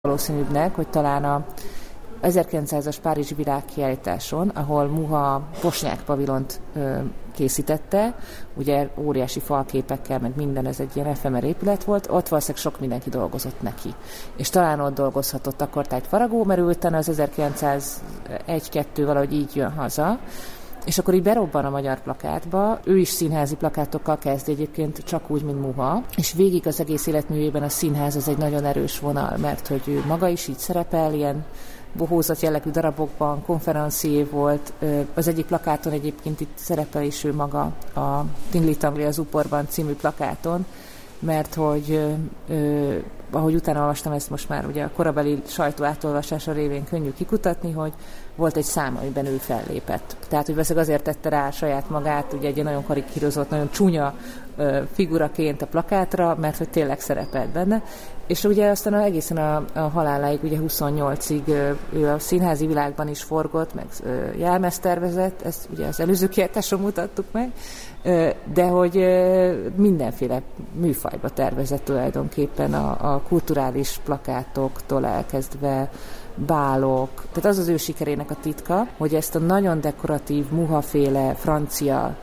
valószínűbbnek, hogy talán a 1900-as Párizsi világkiállításon, ahol Muha Bosnyák pavilont készítette, ugye óriási falképekkel, meg minden, ez egy ilyen efemer épület volt, ott valószínűleg sok mindenki dolgozott neki. És talán ott dolgozhatott akkor Tájt Faragó, mert utána az 1901-2 valahogy így jön haza, és akkor így berobban a magyar plakátba, ő is színházi plakátokkal kezd egyébként csak úgy, mint Muha, és végig az egész életművében a színház az egy nagyon erős vonal, mert hogy ő maga is így szerepel, ilyen bohózat jellegű darabokban, konferencié volt. Az egyik plakáton egyébként itt szerepel is ő maga, a Tingli Tangli az Uporban című plakáton, mert hogy ahogy utána olvastam, ezt most már ugye a korabeli sajtó átolvasása révén könnyű kikutatni, hogy volt egy szám, amiben ő fellépett. Tehát, hogy valószínűleg azért tette rá saját magát, ugye egy nagyon karikírozott, nagyon csúnya figuraként a plakátra, mert hogy tényleg szerepelt benne. És ugye aztán egészen a haláláig, ugye 28-ig ő a színházi világban is forgott, meg jelmeztervezett, ezt ugye az előző kiállításon mutattuk meg, de hogy mindenféle műfajba tervezett tulajdonképpen a kulturális plakátoktól elkezdve bálok. Tehát az az ő sikerének a titka, hogy ezt a nagyon dekoratív, muhaféle francia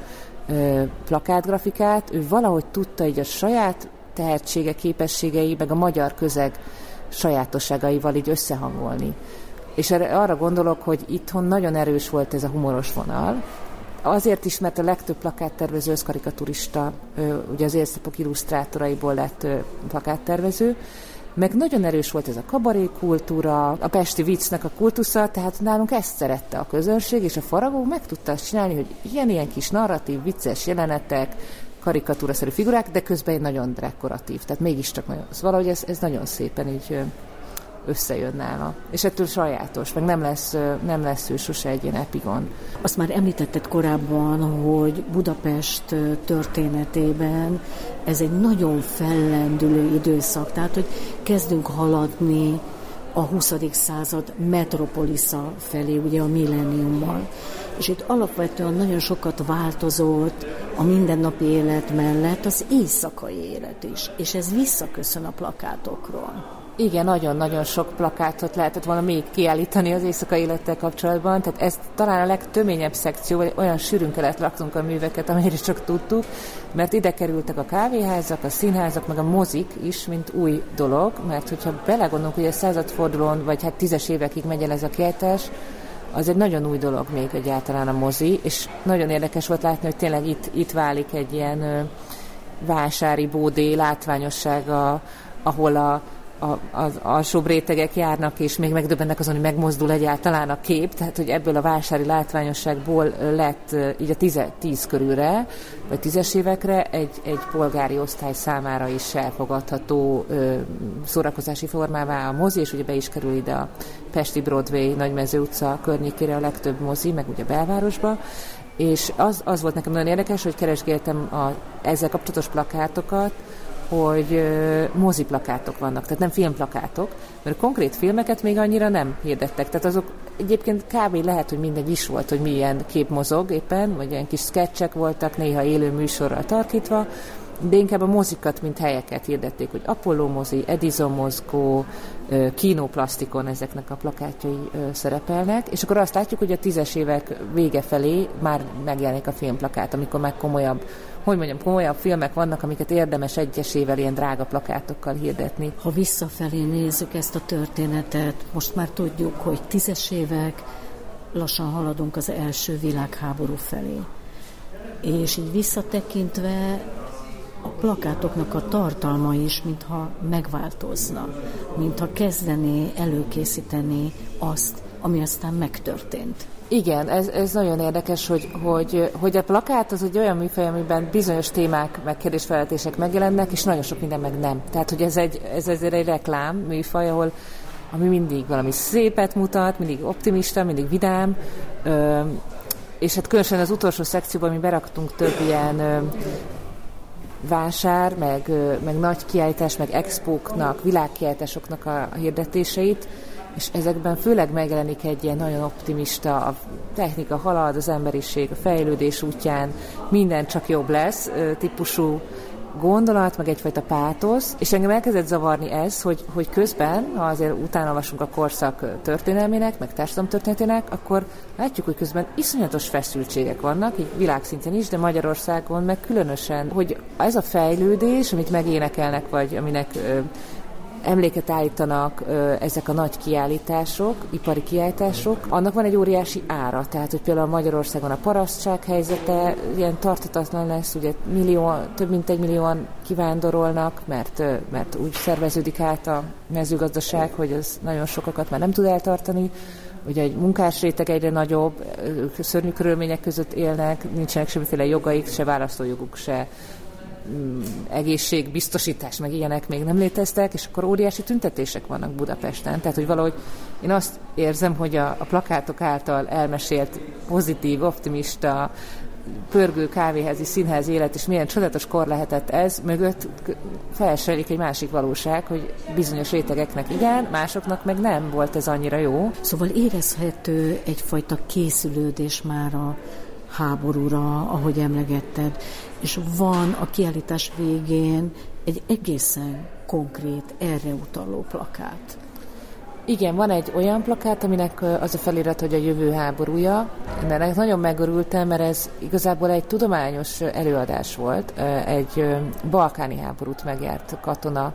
plakátgrafikát ő valahogy tudta így a saját tehetsége, képességei, meg a magyar közeg sajátosságaival így összehangolni. És arra gondolok, hogy itthon nagyon erős volt ez a humoros vonal. Azért is, mert a legtöbb plakáttervező összkarikaturista, ugye az élszapok illusztrátoraiból lett plakáttervező, meg nagyon erős volt ez a kabaré kultúra, a pesti viccnek a kultusza, tehát nálunk ezt szerette a közönség, és a Faragó meg tudta azt csinálni, hogy ilyen kis narratív, vicces jelenetek, karikatúraszerű figurák, de közben egy nagyon dekoratív, tehát mégiscsak nagyon, valahogy ez nagyon szépen így összejön nála. És ettől sajátos, meg nem lesz ő sose egy ilyen epigon. Azt már említetted korábban, hogy Budapest történetében ez egy nagyon fellendülő időszak, tehát hogy kezdünk haladni a 20. század metropolisza felé, ugye a millenniummal. És itt alapvetően nagyon sokat változott a mindennapi élet mellett az éjszakai élet is, és ez visszaköszön a plakátokról. Igen, nagyon-nagyon sok plakátot lehetett volna még kiállítani az éjszakai élettel kapcsolatban, tehát ez talán a legtöményebb szekció, vagy olyan sűrűn kellett raknunk a műveket, amennyire csak tudtuk, mert ide kerültek a kávéházak, a színházak, meg a mozik is, mint új dolog, mert hogyha belegondolunk, hogy a századfordulón, vagy hát 10-es évekig megy el ez a kiállítás, az egy nagyon új dolog még egyáltalán a mozi, és nagyon érdekes volt látni, hogy tényleg itt válik egy ilyen vásári bódé látványossága, ahol az alsóbb rétegek járnak, és még megdöbbennek azon, hogy megmozdul egyáltalán a kép, tehát hogy ebből a vásári látványosságból lett így a 10 körülre, vagy 10-es évekre egy polgári osztály számára is elfogadható szórakozási formává a mozi, és ugye be is kerül ide a Pesti Broadway, Nagymező utca környékére a legtöbb mozi, meg ugye belvárosba, és az volt nekem nagyon érdekes, hogy keresgéltem ezzel kapcsolatos plakátokat, hogy moziplakátok vannak, tehát nem filmplakátok, mert konkrét filmeket még annyira nem hirdettek. Tehát azok egyébként kb. Lehet, hogy mindegy is volt, hogy milyen kép mozog éppen, vagy ilyen kis sketchek voltak, néha élő műsorral tarkítva, de inkább a mozikat, mint helyeket hirdették, hogy Apollo mozi, Edison mozgó, Kinoplasztikon ezeknek a plakátjai szerepelnek, és akkor azt látjuk, hogy a 10-es évek vége felé már megjelenik a filmplakát, amikor meg komolyabb filmek vannak, amiket érdemes egyesével ilyen drága plakátokkal hirdetni. Ha visszafelé nézzük ezt a történetet, most már tudjuk, hogy 10-es évek, lassan haladunk az első világháború felé. És így visszatekintve a plakátoknak a tartalma is, mintha megváltozna, mintha kezdené előkészíteni azt, ami aztán megtörtént. Igen, ez nagyon érdekes, hogy a plakát az egy olyan műfaj, amiben bizonyos témák, meg kérdésfelvetések megjelennek, és nagyon sok minden meg nem. Tehát, hogy ez azért egy reklám műfaj, ami mindig valami szépet mutat, mindig optimista, mindig vidám, és hát különösen az utolsó szekcióban mi beraktunk több ilyen vásár, meg nagy kiállítás, meg expóknak, világkiállításoknak a hirdetéseit, és ezekben főleg megjelenik egy ilyen nagyon optimista, a technika halad, az emberiség, a fejlődés útján, minden csak jobb lesz típusú gondolat, meg egyfajta pátosz, és engem elkezdett zavarni ez, hogy közben, ha azért utána olvasunk a korszak történelmének, meg társadalomtörténetének, akkor látjuk, hogy közben iszonyatos feszültségek vannak, így világszinten is, de Magyarországon meg különösen, hogy ez a fejlődés, amit megénekelnek, vagy aminek emléket állítanak ezek a nagy kiállítások, ipari kiállítások, annak van egy óriási ára. Tehát, hogy például Magyarországon a parasztság helyzete ilyen tarthatatlan lesz, ugye több mint 1 millióan kivándorolnak, mert úgy szerveződik át a mezőgazdaság, hogy ez nagyon sokakat már nem tud eltartani. Ugye egy munkás réteg egyre nagyobb, szörnyű körülmények között élnek, nincsenek semmiféle jogaik, se választójoguk, se egészségbiztosítás, meg ilyenek még nem léteztek, és akkor óriási tüntetések vannak Budapesten. Tehát, hogy valahogy én azt érzem, hogy a plakátok által elmesélt pozitív, optimista, pörgő kávéházi, színházi élet, és milyen csodálatos kor lehetett ez, mögött felsejlik egy másik valóság, hogy bizonyos rétegeknek igen, másoknak meg nem volt ez annyira jó. Szóval érezhető egyfajta készülődés már a háborúra, ahogy emlegetted, és van a kiállítás végén egy egészen konkrét, erre utaló plakát. Igen, van egy olyan plakát, aminek az a felirat, hogy a jövő háborúja. Ennek nagyon megörültem, mert ez igazából egy tudományos előadás volt. Egy balkáni háborút megjárt katona,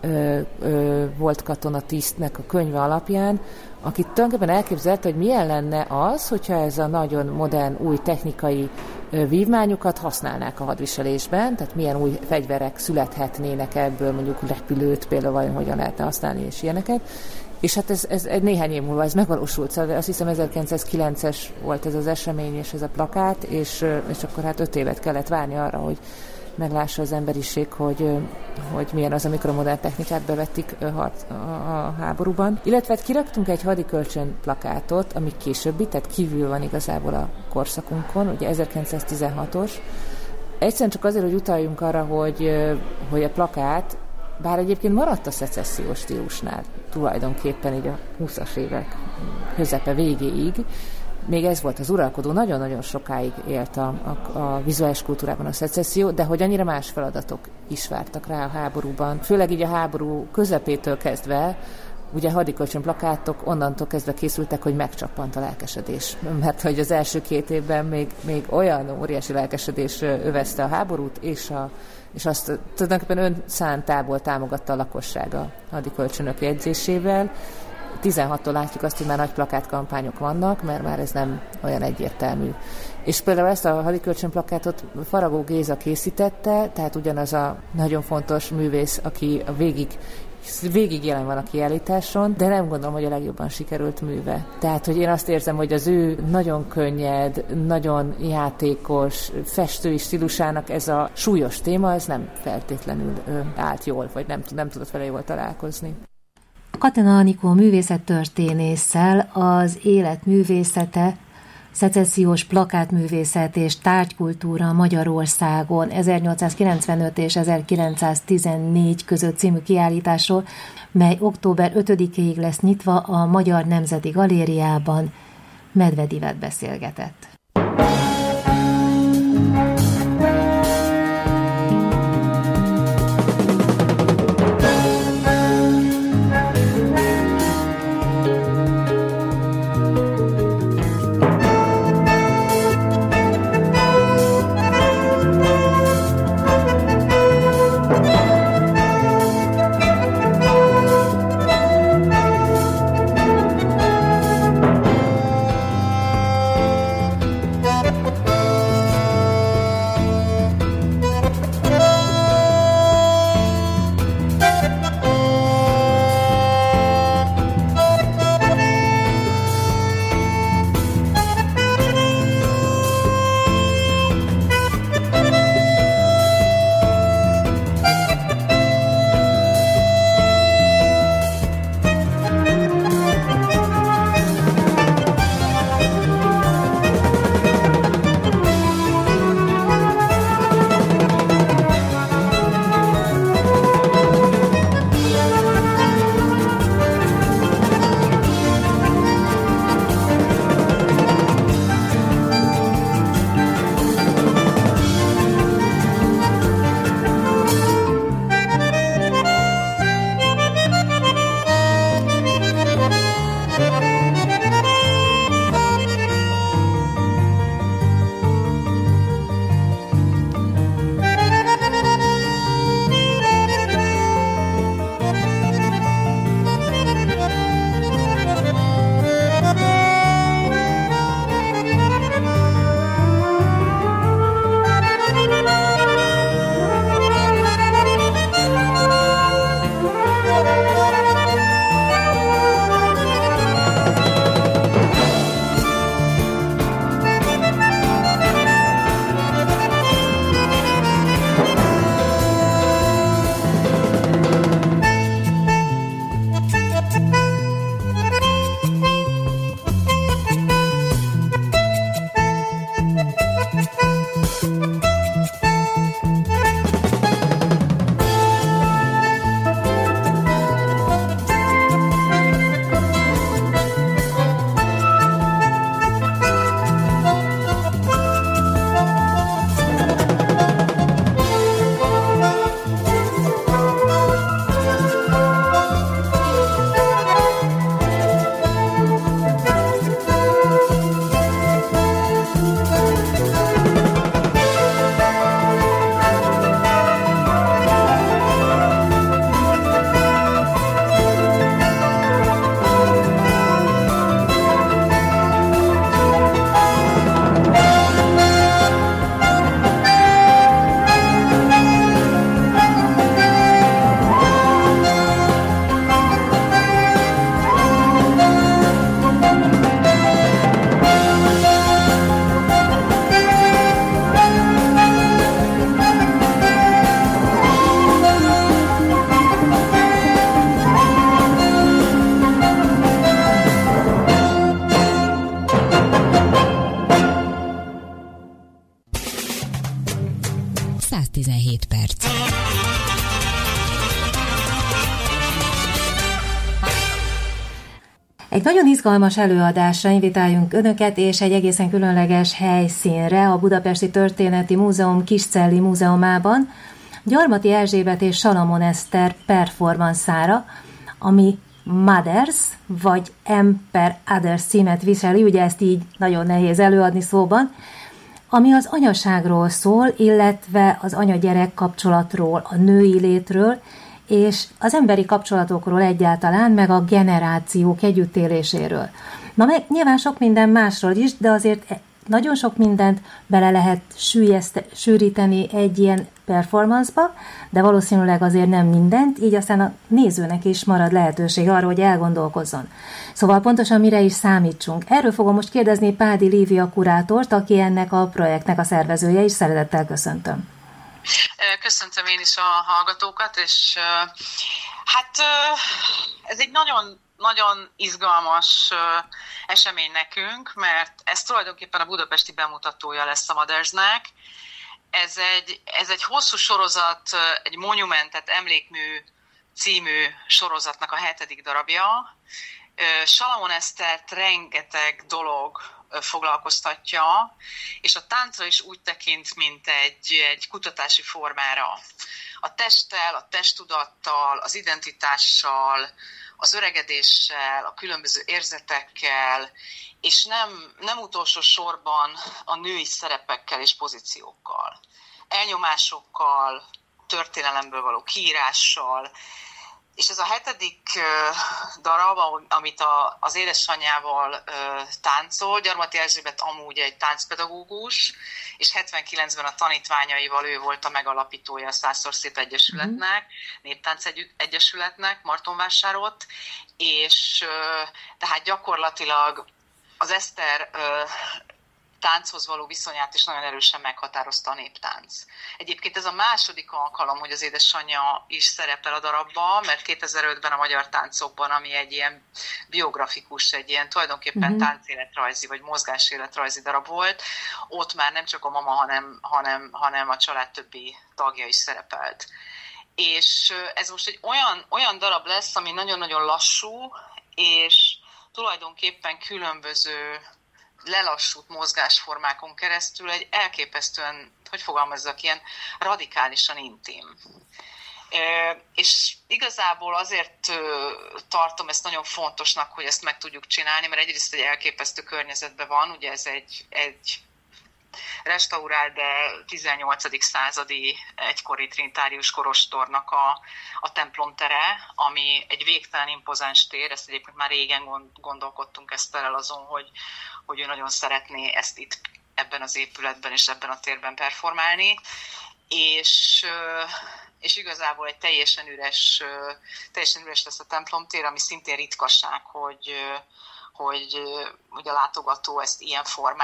volt katonatisztnek a könyve alapján, aki tulajdonképpen elképzelte, hogy milyen lenne az, hogyha ez a nagyon modern, új technikai vívmányokat használnák a hadviselésben, tehát milyen új fegyverek születhetnének ebből, mondjuk repülőt például, hogyan lehetne használni, és ilyeneket. És hát ez néhány év múlva ez megvalósult, szóval azt hiszem 1909-es volt ez az esemény és ez a plakát, és akkor hát 5 évet kellett várni arra, hogy meglássa az emberiség, hogy milyen az, amikor a modern technikát bevették a háborúban. Illetve kiraktunk egy hadikölcsön plakátot, ami későbbi, tehát kívül van igazából a korszakunkon, ugye 1916-os. Egyszerűen csak azért, hogy utaljunk arra, hogy a plakát, bár egyébként maradt a szecessziós stílusnál, tulajdonképpen így a 20-as évek közepe végéig, még ez volt az uralkodó, nagyon-nagyon sokáig élt a vizuális kultúrában a szecesszió, de hogy annyira más feladatok is vártak rá a háborúban. Főleg így a háború közepétől kezdve, ugye hadikölcsön plakátok onnantól kezdve készültek, hogy megcsappant a lelkesedés. Mert hogy az első 2 évben még olyan óriási lelkesedés övezte a háborút, és azt tulajdonképpen önszántából támogatta a lakosság a hadikölcsönök jegyzésével. 16-tól látjuk azt, hogy már nagy plakátkampányok vannak, mert már ez nem olyan egyértelmű. És például ezt a hadikölcsön plakátot Faragó Géza készítette, tehát ugyanaz a nagyon fontos művész, aki végig jelen van a kiállításon, de nem gondolom, hogy a legjobban sikerült műve. Tehát, hogy én azt érzem, hogy az ő nagyon könnyed, nagyon játékos, festői stílusának ez a súlyos téma, ez nem feltétlenül állt jól, vagy nem tudott vele jól találkozni. Katona Anikó művészettörténésszel az életművészete, szecessziós plakátművészet és tárgykultúra Magyarországon 1895 és 1914 között című kiállításról, mely október 5-ig lesz nyitva a Magyar Nemzeti Galériában, Medvedivet beszélgetett. Egy nagyon izgalmas előadásra invitáljunk Önöket, és egy egészen különleges helyszínre, a Budapesti Történeti Múzeum Kiscelli Múzeumában, Gyarmati Erzsébet és Salamon Eszter performanszára, ami Mothers, vagy M/Others címet viseli, ugye ezt így nagyon nehéz előadni szóban, ami az anyaságról szól, illetve az anya-gyerek kapcsolatról, a női létről, és az emberi kapcsolatokról egyáltalán, meg a generációk együttéléséről. Na meg nyilván sok minden másról is, de azért nagyon sok mindent bele lehet sűríteni egy ilyen performance-ba, de valószínűleg azért nem mindent, így aztán a nézőnek is marad lehetőség arra, hogy elgondolkozzon. Szóval pontosan mire is számítsunk. Erről fogom most kérdezni Pádi Lívia kurátort, aki ennek a projektnek a szervezője, és szeretettel köszöntöm. Köszöntöm én is a hallgatókat, és hát ez egy nagyon izgalmas esemény nekünk, mert ez tulajdonképpen a budapesti bemutatója lesz a Mothersnek. Ez egy hosszú sorozat, egy Monument, tehát Emlékmű című sorozatnak a 7. darabja. Salamon Esztert rengeteg dolog foglalkoztatja, és a táncra is úgy tekint, mint egy kutatási formára. A testtel, a testtudattal, az identitással, az öregedéssel, a különböző érzetekkel, és nem utolsó sorban a női szerepekkel és pozíciókkal, elnyomásokkal, történelemből való kiírással. És ez a 7. darab, amit az édesanyjával táncol, Gyarmati Erzsébet amúgy egy táncpedagógus, és 79-ben a tanítványaival ő volt a megalapítója a Százszor Szép Egyesületnek, Néptánc Egyesületnek, Martonvásárott, és tehát gyakorlatilag az Eszter tánchoz való viszonyát is nagyon erősen meghatározta a néptánc. Egyébként ez a második alkalom, hogy az édesanyja is szerepel a darabban, mert 2005-ben a Magyar Táncokban, ami egy ilyen biografikus, egy ilyen tulajdonképpen táncéletrajzi vagy mozgáséletrajzi darab volt, ott már nem csak a mama, hanem a család többi tagja is szerepelt. És ez most egy olyan darab lesz, ami nagyon-nagyon lassú, és tulajdonképpen különböző lelassult mozgásformákon keresztül egy elképesztően, hogy fogalmazzak, ilyen radikálisan intim. És igazából azért tartom ezt nagyon fontosnak, hogy ezt meg tudjuk csinálni, mert egyrészt egy elképesztő környezetben van, ugye ez egy restaurált, de 18. századi egykori trinitárius korostornak a templomtere, ami egy végtelen impozáns tér, ezt egyébként már régen gondolkodtunk Eszterrel azon, hogy ő nagyon szeretné ezt itt ebben az épületben és ebben a térben performálni, és igazából egy teljesen üres lesz a templomtér, ami szintén ritkaság, hogy a látogató ezt ilyen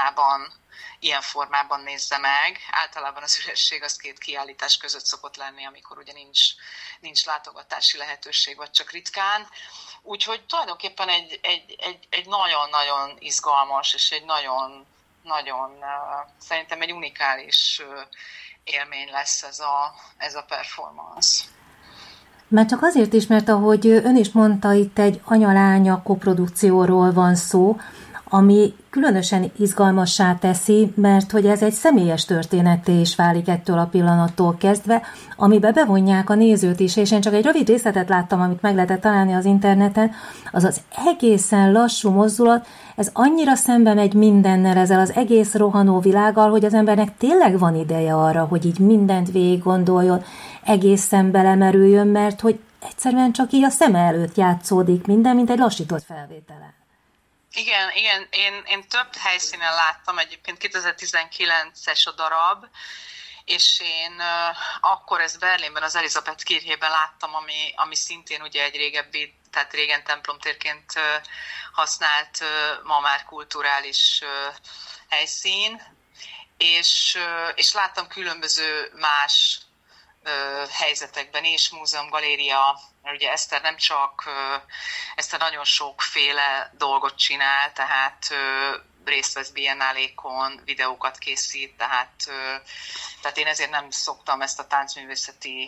formában nézze meg. Általában az üresség az 2 kiállítás között szokott lenni, amikor ugye nincs látogatási lehetőség, vagy csak ritkán. Úgyhogy tulajdonképpen egy nagyon-nagyon izgalmas, és egy nagyon szerintem egy unikális élmény lesz ez a performance. Már csak azért is, mert ahogy ön is mondta, itt egy anya-lánya koprodukcióról van szó, ami különösen izgalmassá teszi, mert hogy ez egy személyes történetté is válik ettől a pillanattól kezdve, amiben bevonják a nézőt is, és én csak egy rövid részletet láttam, amit meg lehetett találni az interneten, az egészen lassú mozdulat, ez annyira szembe megy mindennel, ezzel az egész rohanó világgal, hogy az embernek tényleg van ideje arra, hogy így mindent végig gondoljon, egészen belemerüljön, mert hogy egyszerűen csak így a szeme előtt játszódik minden, mint egy lassított felvétele. Igen, én több helyszínen láttam, egyébként 2019-es a darab, és én akkor ezt Berlinben, az Elisabeth Kirchében láttam, ami szintén ugye egy régebbi, tehát régen templomtérként használt, ma már kulturális helyszín, és láttam különböző más helyzetekben is, múzeum, galéria, mert ugye Eszter nem csak, Eszter nagyon sokféle dolgot csinál, tehát részt vesz biennálékon, videókat készít, tehát én ezért nem szoktam ezt a táncművészeti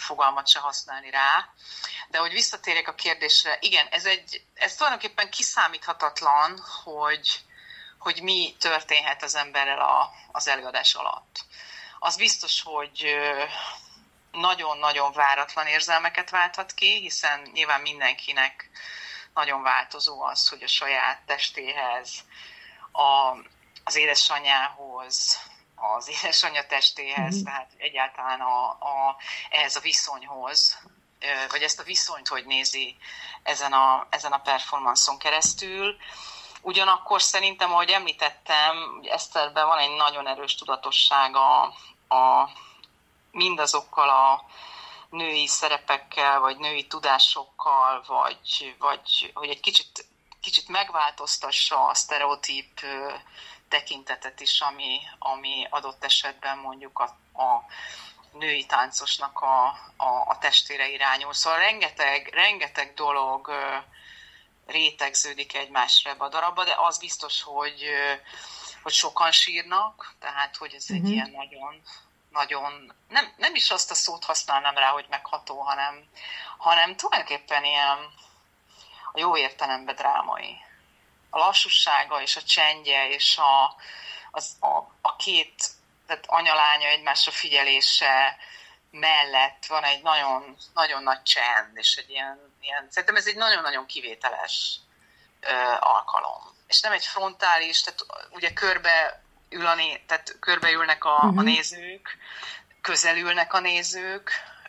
fogalmat se használni rá. De hogy visszatérjek a kérdésre, igen, ez tulajdonképpen kiszámíthatatlan, hogy mi történhet az emberrel az előadás alatt. Az biztos, hogy nagyon-nagyon váratlan érzelmeket válthat ki, hiszen nyilván mindenkinek nagyon változó az, hogy a saját testéhez, az édesanyjához, az édesanyja testéhez, tehát egyáltalán ehhez a viszonyhoz, vagy ezt a viszonyt hogy nézi ezen a performanszon keresztül. Ugyanakkor szerintem, ahogy említettem, Eszterben van egy nagyon erős tudatossága mindazokkal a női szerepekkel, vagy női tudásokkal, vagy hogy egy kicsit megváltoztassa a sztereotíp tekintetet is, ami adott esetben mondjuk a női táncosnak a testére irányul. Szóval rengeteg dolog rétegződik egymásra ebbe a darabba, de az biztos, hogy sokan sírnak, tehát hogy ez egy ilyen nagyon nem is azt a szót használnám rá, hogy megható, hanem tulajdonképpen ilyen a jó értelemben drámai. A lassúsága és a csendje és a két, tehát anya-lánya egymásra figyelése mellett van egy nagyon, nagyon nagy csend, és egy ilyen szerintem ez egy nagyon-nagyon kivételes alkalom. És nem egy frontális, tehát ugye körbeülnek a nézők, közelülnek a nézők,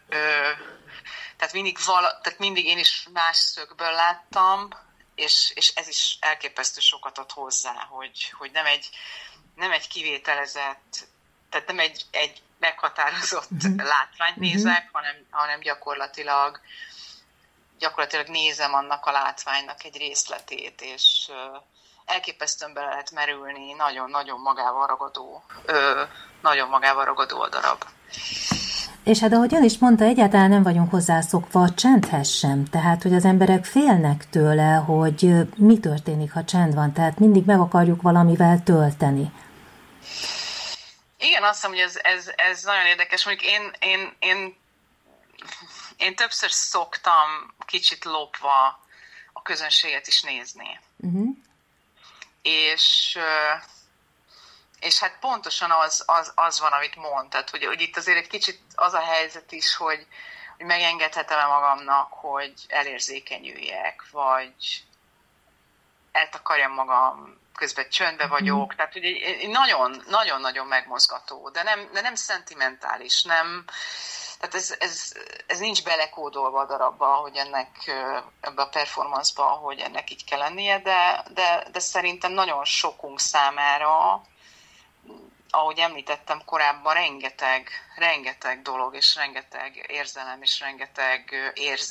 tehát mindig én is más szögből láttam, és ez is elképesztő sokat ad hozzá, hogy nem egy kivételezett, tehát nem egy meghatározott látványt nézek, hanem gyakorlatilag nézem annak a látványnak egy részletét, és elképesztően bele lehet merülni, nagyon magával ragadó a darab. És hát ahogy ön is mondta, egyáltalán nem vagyunk hozzászokva a csendhez sem, tehát hogy az emberek félnek tőle, hogy mi történik, ha csend van, tehát mindig meg akarjuk valamivel tölteni. Igen, azt hiszem, hogy ez nagyon érdekes. Mondjuk én többször szoktam kicsit lopva a közönséget is nézni. És hát pontosan az van, amit mond. Tehát, hogy itt azért egy kicsit az a helyzet is, hogy megengedhetem-e magamnak, hogy elérzékenyüljek, vagy eltakarjam magam, közben csöndbe vagyok. Tehát, hogy nagyon-nagyon megmozgató, de nem szentimentális, nem... Tehát ez nincs belekódolva a darabba, hogy ebbe a performance-ba, hogy ennek így kell lennie, de szerintem nagyon sokunk számára, ahogy említettem korábban, rengeteg dolog, és rengeteg érzelem, és rengeteg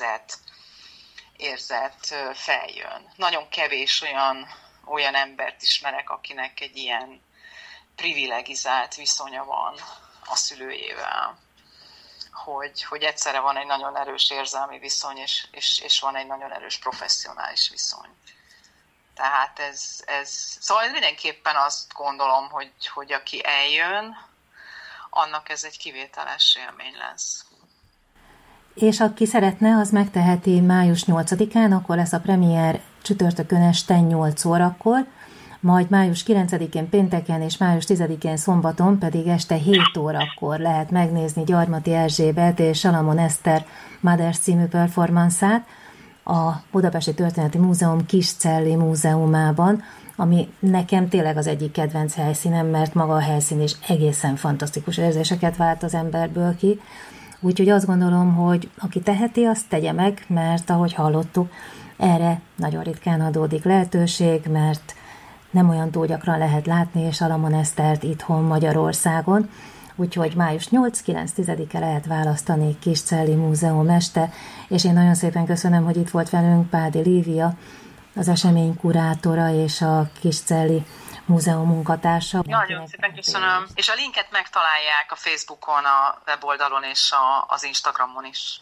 érzet feljön. Nagyon kevés olyan embert ismerek, akinek egy ilyen privilegizált viszonya van a szülőjével. Hogy egyszerre van egy nagyon erős érzelmi viszony, és van egy nagyon erős professzionális viszony. Tehát szóval mindenképpen azt gondolom, hogy aki eljön, annak ez egy kivételes élmény lesz. És aki szeretne, az megteheti május 8-án, akkor lesz a premier csütörtökön este 8 órakor, majd május 9-én pénteken és május 10-én szombaton pedig este 7 órakor lehet megnézni Gyarmati Erzsébet és Salamon Eszter Mothers című performanszát a Budapesti Történeti Múzeum Kiscelli múzeumában, ami nekem tényleg az egyik kedvenc helyszínem, mert maga a helyszín is egészen fantasztikus érzéseket vált az emberből ki. Úgyhogy azt gondolom, hogy aki teheti, azt tegye meg, mert ahogy hallottuk, erre nagyon ritkán adódik lehetőség, mert nem olyan túl gyakran lehet látni Salamon Esztert itthon Magyarországon, úgyhogy május 8-9-10-e lehet választani Kiscelli Múzeum este, és én nagyon szépen köszönöm, hogy itt volt velünk Pádi Lívia, az esemény kurátora és a Kiscelli Múzeum munkatársa. Nagyon szépen köszönöm, és a linket megtalálják a Facebookon, a weboldalon és az Instagramon is.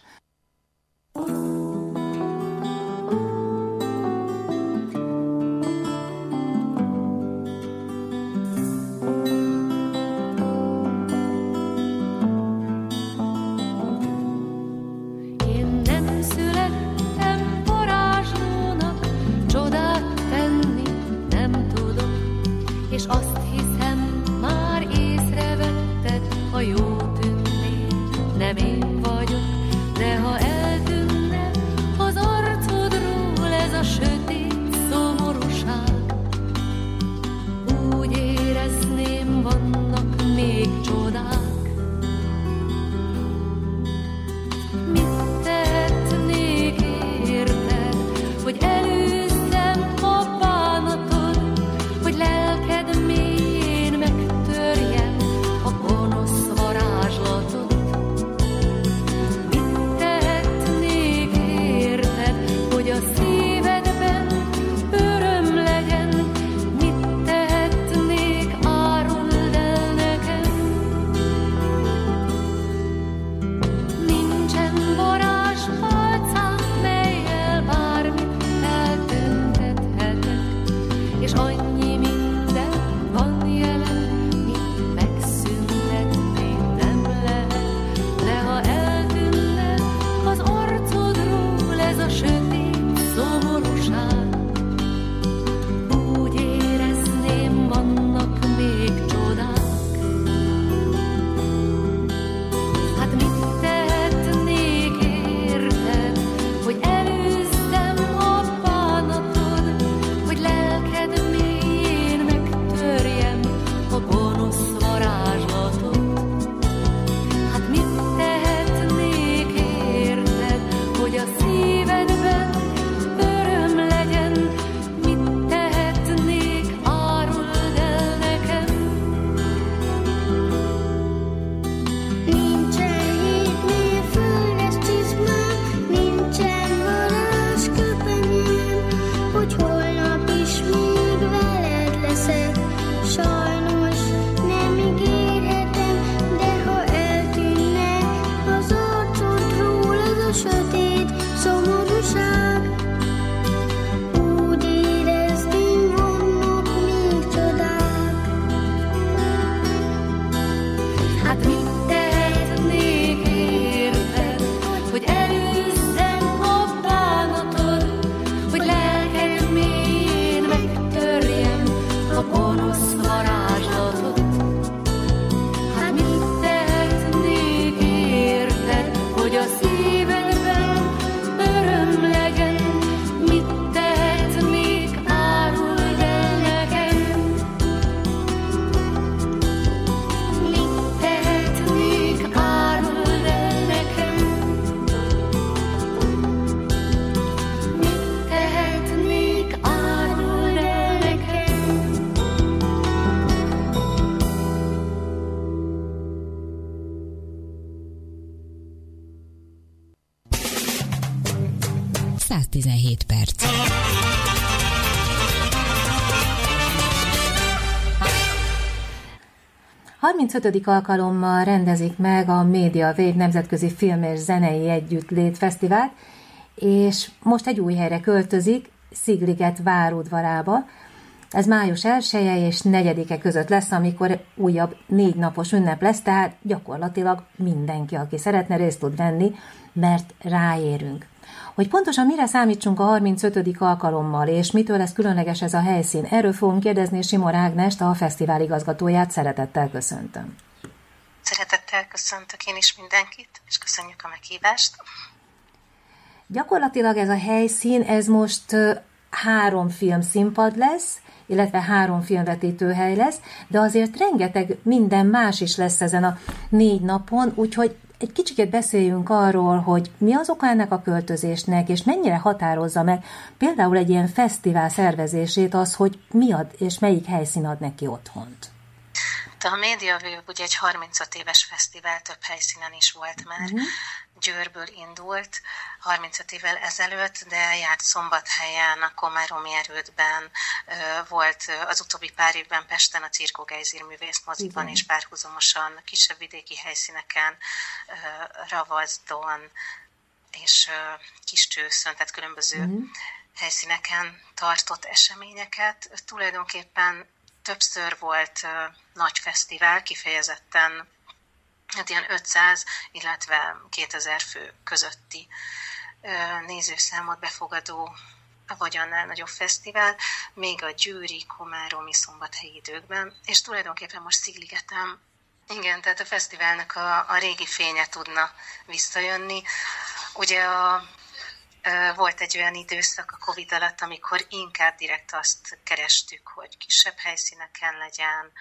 35. alkalommal rendezik meg a Media Wave Nemzetközi Film és Zenei Együttlét Fesztivált, és most egy új helyre költözik, Szigliget várudvarába. Ez május 1-e és 4-e között lesz, amikor újabb 4 napos ünnep lesz, tehát gyakorlatilag mindenki, aki szeretne, részt tud venni, mert ráérünk. Hogy pontosan mire számítsunk a 35. alkalommal, és mitől lesz különleges ez a helyszín, erről fogunk kérdezni Simor Ágnest, a fesztivál igazgatóját. Szeretettel köszöntöm. Szeretettel köszöntök én is mindenkit, és köszönjük a meghívást. Gyakorlatilag ez a helyszín, ez most 3 filmszínpad lesz, illetve 3 filmvetítőhely lesz, de azért rengeteg minden más is lesz ezen a 4 napon, úgyhogy egy kicsit beszéljünk arról, hogy mi az oka ennek a költözésnek, és mennyire határozza meg például egy ilyen fesztivál szervezését az, hogy mi ad és melyik helyszín ad neki otthont. A Media Wave ugye egy 35 éves fesztivál, több helyszínen is volt már. Győrből indult 35 évvel ezelőtt, de járt Szombathelyen, a Komáromi Erődben, volt az utóbbi pár évben Pesten, a Cirkó Gejzír művészmoziban, és párhuzamosan kisebb vidéki helyszíneken, Ravazdon és Kiscsőszön, tehát különböző helyszíneken tartott eseményeket. Tulajdonképpen többször volt nagy fesztivál, kifejezetten hát ilyen 500, illetve 2000 fő közötti nézőszámot befogadó, vagy annál nagyobb fesztivál, még a győri, komáromi, szombathelyi időkben, és tulajdonképpen most Szigligeten, igen, tehát a fesztiválnak a régi fénye tudna visszajönni. Ugye volt egy olyan időszak a Covid alatt, amikor inkább direkt azt kerestük, hogy kisebb helyszíneken legyen,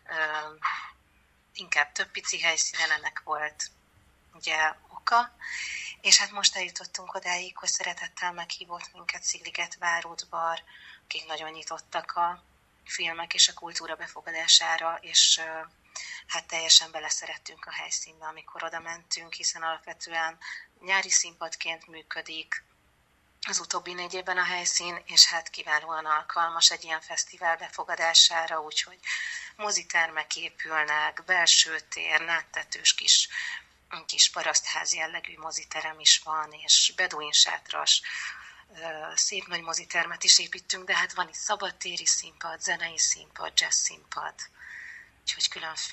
inkább több pici helyszínen, ennek volt ugye oka, és hát most eljutottunk odáig, hogy szeretettel meghívott minket Szigliget várudvar, akik nagyon nyitottak a filmek és a kultúra befogadására, és hát teljesen beleszerettünk a helyszínbe, amikor oda mentünk, hiszen alapvetően nyári színpadként működik az utóbbi 4 évben a helyszín, és hát kiválóan alkalmas egy ilyen fesztivál befogadására, úgyhogy mozitermek épülnek, belső tér, náttetős kis parasztház jellegű moziterem is van, és beduin sátras, szép nagy mozitermet is építünk, de hát van itt szabadtéri színpad, zenei színpad, jazz színpad, úgyhogy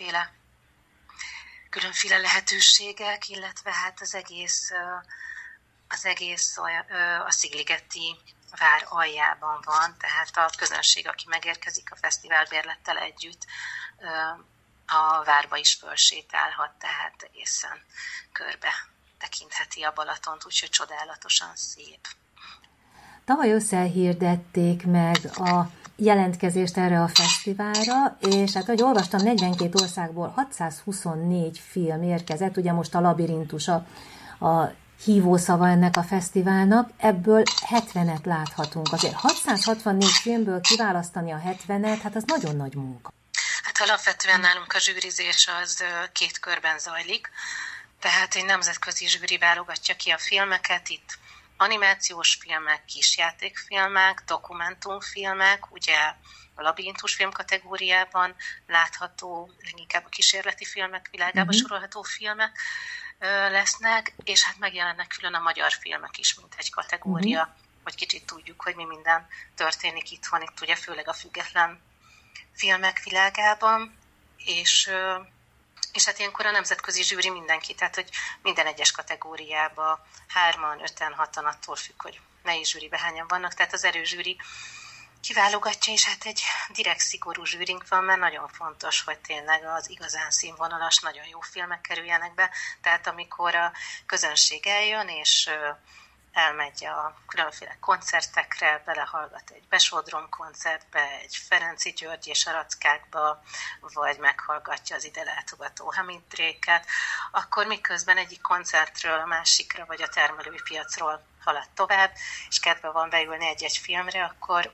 különféle lehetőségek, illetve hát az egész a szigligeti vár aljában van, tehát a közönség, aki megérkezik a fesztiválbérlettel együtt, a várba is fölsétálhat, tehát egészen körbe tekintheti a Balatont, úgyhogy csodálatosan szép. Tavaly ősszel hirdették meg a jelentkezést erre a fesztiválra, és hát, ahogy olvastam, 42 országból 624 film érkezett, ugye most a Labirintus a hívószava ennek a fesztiválnak, ebből 70-et láthatunk. Azért 664 filmből kiválasztani a 70-et, hát az nagyon nagy munka. Hát alapvetően nálunk a zsűrizés az 2 körben zajlik, tehát egy nemzetközi zsűri válogatja ki a filmeket, itt animációs filmek, kisjátékfilmek, dokumentumfilmek, ugye a Labirintus film kategóriában látható, leginkább a kísérleti filmek világába sorolható filmek lesznek, és hát megjelennek külön a magyar filmek is, mint egy kategória, hogy kicsit tudjuk, hogy mi minden történik itthon, itt ugye főleg a független filmek világában, és hát ilyenkor a nemzetközi zsűri mindenki, tehát hogy minden egyes kategóriába 3-an, 5-en, 6-an, attól függ, hogy melyik zsűribe hányan vannak, tehát az erőzsűri kiválogatja, és hát egy direkt szigorú zsűrink van, mert nagyon fontos, hogy tényleg az igazán színvonalas, nagyon jó filmek kerüljenek be, tehát amikor a közönség eljön, és elmegy a különféle koncertekre, belehallgat egy Besodron koncertbe, egy Ferenci György és a Rackákba, vagy meghallgatja az ide látogató Hamidréket, akkor miközben egyik koncertről a másikra, vagy a termelői piacról halad tovább, és kedve van beülni egy-egy filmre, akkor